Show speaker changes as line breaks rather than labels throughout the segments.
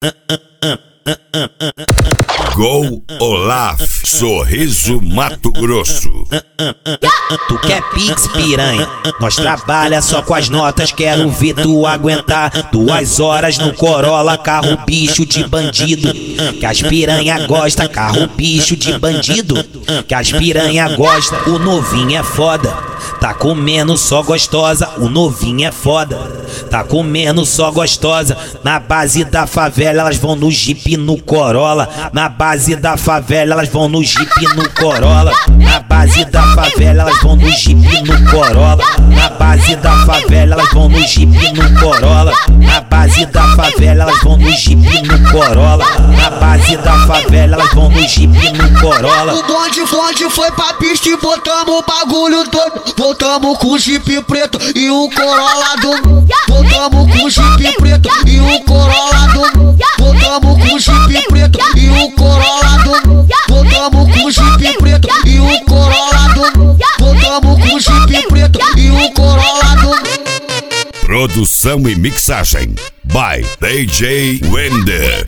Gol Olaf, Sorriso Mato Grosso.
Tu quer pix, piranha? Nós trabalha só com as notas, quero ver tu aguentar 2 horas no Corolla, carro bicho de bandido. Que as piranha gosta, carro bicho de bandido. Que as piranha gosta, o novinho é foda. Tá comendo só gostosa, o novinho é foda. Tá comendo só gostosa. Na base da favela elas vão no Jeep no Corolla. Na base da favela elas vão no Jeep no Corolla. Na base da favela elas vão no Jeep no Corolla. Na base da favela elas vão no Jeep no Corolla. Na base da favela elas vão no Jeep no Corolla. Na base da favela elas vão no Jeep no Corolla.
O bonde foi pra pista e botamos o bagulho todo. Voltamos com o Jeep preto e o Corolla do. Voltamos com o Jeep preto e o Corolla do. Voltamos com o Jeep preto e o Corolla do. Voltamos com o Jeep preto e o Corolla do. Voltamos com o Jeep preto e o Corolla do.
Produção e mixagem by DJ Wender.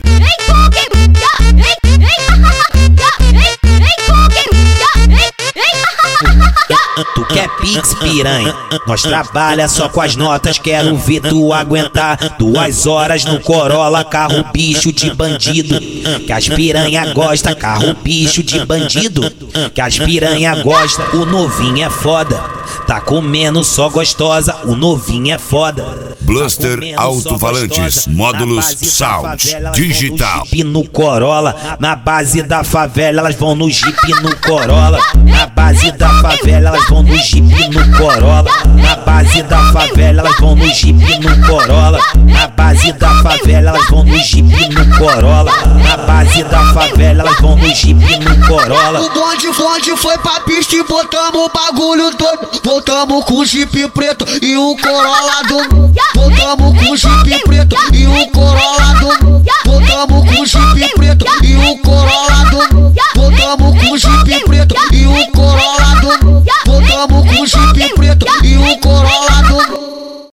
Tu quer pix, piranha? Nós trabalha só com as notas, quero ver tu aguentar 2 horas no Corolla, carro bicho de bandido. Que as piranha gosta, carro bicho de bandido. Que as piranha gosta, o novinho é foda. Tá comendo só gostosa, o novinho é foda.
Bluster Alto-Falantes, módulos Sound Digital.
No Corolla, na base da favela elas vão no Jeep no Corolla. Na base da favela elas vão no Jeep no Corolla. Na base da favela elas vão no Jeep no Corolla. Na base da favela elas vão no Jeep no Corolla. Na base da favela elas vão no Jeep no Corolla.
O bonde foi pra pista e botamos o bagulho todo. Voltamos com o Jeep preto e o Corolla do. Voltamos com o Jeep